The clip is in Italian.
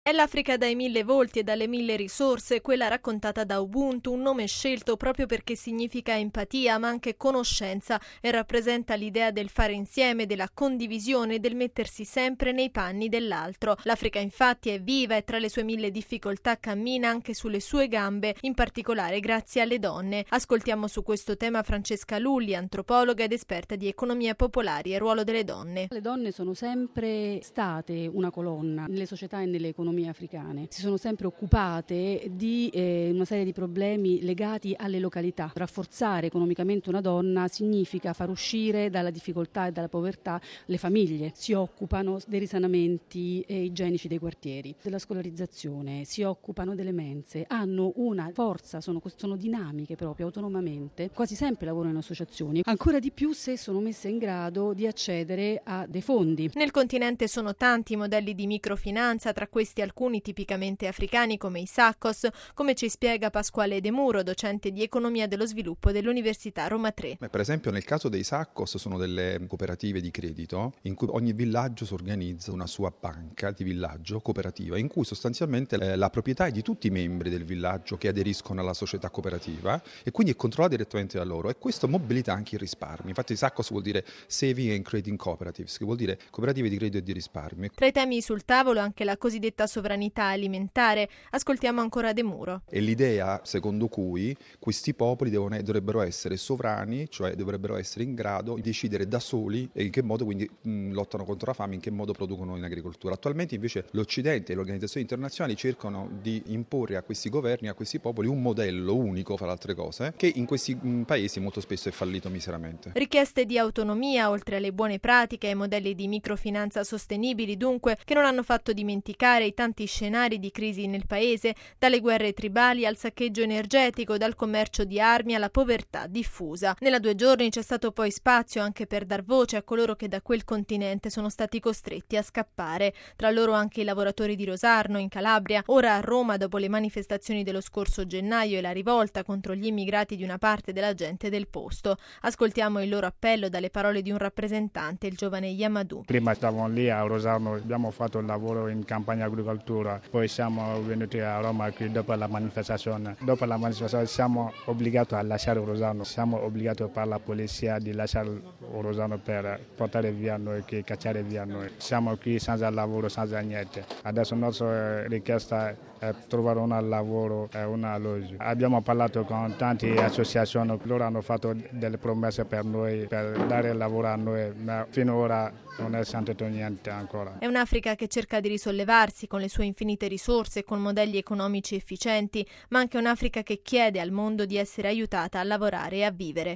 È l'Africa dai mille volti e dalle mille risorse, quella raccontata da Ubuntu, un nome scelto proprio perché significa empatia ma anche conoscenza e rappresenta l'idea del fare insieme, della condivisione, del mettersi sempre nei panni dell'altro. L'Africa infatti è viva e tra le sue mille difficoltà cammina anche sulle sue gambe, in particolare grazie alle donne. Ascoltiamo su questo tema Francesca Lulli, antropologa ed esperta di economia popolare e ruolo delle donne. Le donne sono sempre state una colonna nelle società e nelle economie africane. Si sono sempre occupate di una serie di problemi legati alle località. Rafforzare economicamente una donna significa far uscire dalla difficoltà e dalla povertà le famiglie. Si occupano dei risanamenti igienici dei quartieri, della scolarizzazione, si occupano delle mense, hanno una forza, sono dinamiche proprio autonomamente, quasi sempre lavorano in associazioni, ancora di più se sono messe in grado di accedere a dei fondi. Nel continente sono tanti i modelli di microfinanza, tra questi alcuni tipicamente africani come i SACCOS, come ci spiega Pasquale De Muro, docente di economia dello sviluppo dell'Università Roma 3. Per esempio nel caso dei SACCOS sono delle cooperative di credito in cui ogni villaggio si organizza una sua banca di villaggio cooperativa in cui sostanzialmente la proprietà è di tutti i membri del villaggio che aderiscono alla società cooperativa e quindi è controllata direttamente da loro e questo mobilita anche i risparmi. Infatti SACCOS vuol dire Saving and Creating Cooperatives, che vuol dire cooperative di credito e di risparmio. Tra i temi sul tavolo anche la cosiddetta sovranità alimentare. Ascoltiamo ancora De Muro. È l'idea secondo cui questi popoli dovrebbero essere sovrani, cioè dovrebbero essere in grado di decidere da soli in che modo quindi lottano contro la fame, in che modo producono in agricoltura. Attualmente invece l'Occidente e le organizzazioni internazionali cercano di imporre a questi governi, a questi popoli un modello unico, fra le altre cose, che in questi paesi molto spesso è fallito miseramente. Richieste di autonomia, oltre alle buone pratiche e modelli di microfinanza sostenibili, dunque, che non hanno fatto dimenticare i tanti scenari di crisi nel paese, dalle guerre tribali al saccheggio energetico, dal commercio di armi alla povertà diffusa. Nella 2 giorni c'è stato poi spazio anche per dar voce a coloro che da quel continente sono stati costretti a scappare, tra loro anche i lavoratori di Rosarno in Calabria, ora a Roma dopo le manifestazioni dello scorso gennaio e la rivolta contro gli immigrati di una parte della gente del posto. Ascoltiamo il loro appello dalle parole di un rappresentante, il giovane Yamadou. Prima stavamo lì a Rosarno, abbiamo fatto il lavoro in campagna agricoltura, poi siamo venuti a Roma qui dopo la manifestazione. Dopo la manifestazione siamo obbligati a lasciare Rosarno, siamo obbligati per la polizia di lasciare Rosarno per portare via noi, cacciare via noi. Siamo qui senza lavoro, senza niente. Adesso la nostra richiesta è trovare un lavoro e un alloggio. Abbiamo parlato con tante associazioni, loro hanno fatto delle promesse per noi, per dare lavoro a noi, ma finora non è sentito niente ancora. È un'Africa che cerca di risollevarsi con le sue infinite risorse e con modelli economici efficienti, ma anche un'Africa che chiede al mondo di essere aiutata a lavorare e a vivere.